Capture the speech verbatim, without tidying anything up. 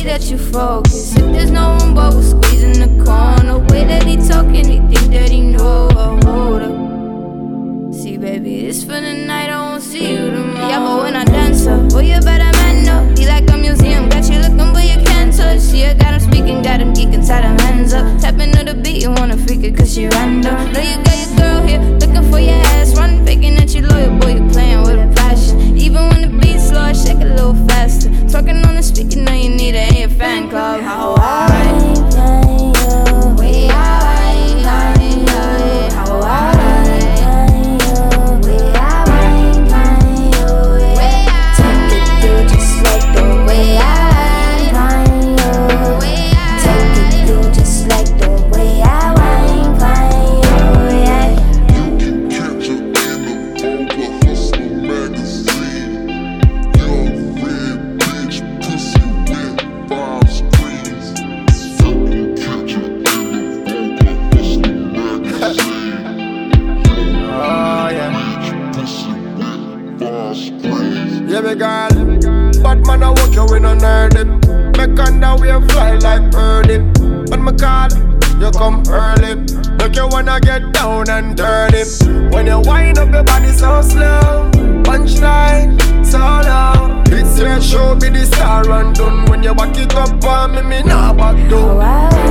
that you focus. If there's no room, but we're squeezing the corner. Way that he talking, he think that he know. Oh, hold up. See, baby, this for the night, I won't see you tomorrow. Yeah, but when I dance up, boy, you better man up. Be like a museum, got you looking, but you can't touch. See, I got him speaking, got him geeking, tie them hands up. Tapping to the beat, you wanna freak it, cause she random. Know you got your girl here, looking for your ass. Run, faking that you loyal, boy, you playing with a passion. Even when the beat's slow, I shake a little faster. Talking on the speaker, know you need it in your fan club. How I find you, way I find you, how I find you, way I find you, way I take it through just like the way I find you, take it through just like the way I find you, yeah. You can catch it in the Vogue Hustler magazine. Young red bitch, pussy with five screens. You can catch it in the Vogue Hustler magazine. Oh yeah. Bitch, pussy with five screens. Yeah, me girl, bad man I walk you in a nerdy. Make underwear fly like birdie. When me call, you come early. Look you wanna get down and dirty. When you wind up your body so slow, punchline so low. It's your show, be the star and done. When you back it up on me, me nah back down.